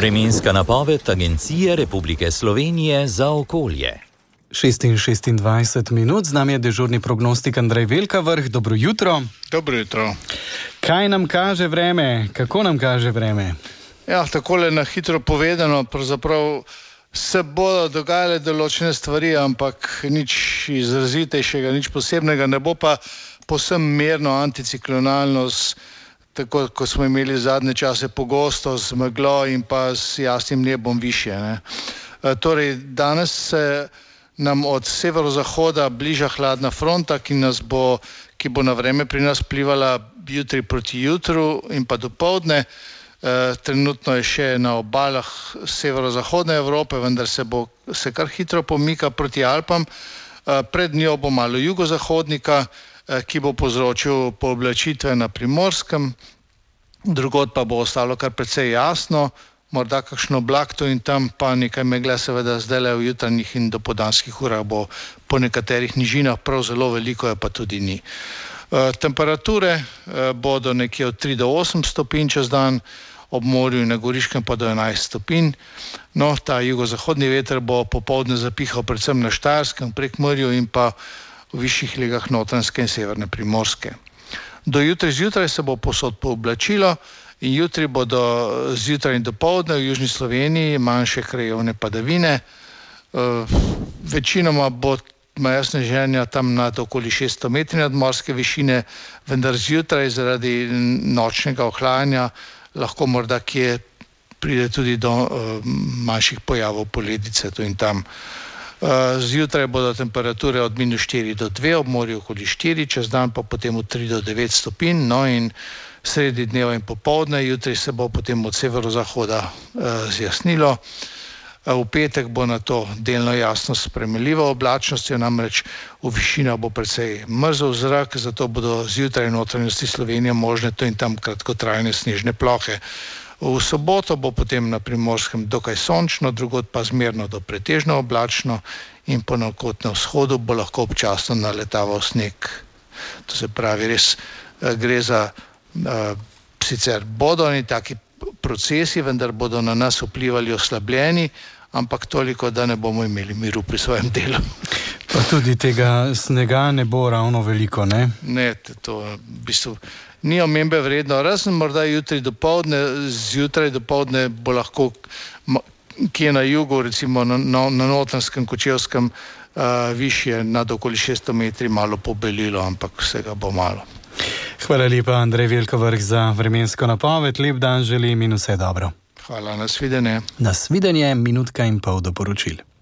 Vremenska napoved Agencije Republike Slovenije za okolje. 26 minut, z nami je dežurni prognostik Andrej Velkavrh. Dobro jutro. Dobro jutro. Kaj nam kaže vreme? Kako nam kaže vreme? Ja, takole na hitro povedano, pravzaprav se bodo dogajale določene stvari, ampak nič izrazitejšega, nič posebnega, ne bo pa povsem merno anticiklonalno, tako kot smo imeli zadnje čase pogosto z meglo in pa s jasnim nebom višje. Torej, danes se nam od severozahoda bliža hladna fronta, ki bo na vreme pri nas vplivala jutri proti jutru in pa dopoldne. Trenutno je še na obalah severozahodne Evrope, vendar se kar hitro pomika proti Alpam. Pred njo bo malo jugozahodnika, ki bo povzročil pooblačitve na Primorskem, drugod pa bo ostalo kar precej jasno, morda kakšno oblak tu in tam, pa nekaj megle, seveda zdajle v jutranjih in dopoldanskih urah bo po nekaterih nižinah, prav zelo veliko je pa tudi ni. Temperature bodo nekje od 3 do 8 stopinj čez dan, ob morju in na Goriškem pa do 11 stopinj. No, ta jugozahodni veter bo popoldne zapihal predvsem na Štajerskem, Prekmurju in pa v višjih legah Notranjske in severne Primorske. Do jutri zjutraj se bo povsod pooblačilo in jutri bodo zjutraj in dopoldne v južni Sloveniji manjše krajevne padavine. Večinoma bo meja sneženja tam nad okoli 600 metri nadmorske višine, vendar zjutraj zaradi nočnega ohlajanja lahko morda kje pride tudi do manjših pojavov poledice tu in tam. Zjutraj bodo temperature od -4 do 2, ob morju okoli 4, čez dan pa potem od 3 do 9 stopinj, no in sredi dneva in popoldne, jutri se bo potem od severozahoda zjasnilo. V petek bo na to delno jasno s spremenljivo oblačnostjo, namreč v višinah bo precej mrzel zrak, zato bodo zjutraj v notranjosti Slovenije možne to in tam kratkotrajne snežne plohe. V soboto bo potem na Primorskem dokaj sončno, drugod pa zmerno do pretežno oblačno in ponekod na vzhodu bo lahko občasno naletaval sneg. To se pravi, res gre za sicer bodo oni taki procesi, vendar bodo na nas vplivali oslabljeni, ampak toliko, da ne bomo imeli miru pri svojem delu. Pa tudi tega snega ne bo ravno veliko, ne? Ne, to v bistvu ni omembe vredno, razen morda jutri dopoldne, zjutraj dopoldne bo lahko kje na jugu, recimo na Notranjskem, Kočevskem, višje nad okoli 600 metri malo pobelilo, ampak vsega bo malo. Hvala lepa, Andrej Velkavrh, za vremensko napoved. Lep dan želim in vse dobro. Hvala, nasvidenje. Nasvidenje, 1,5 minuta do poročil.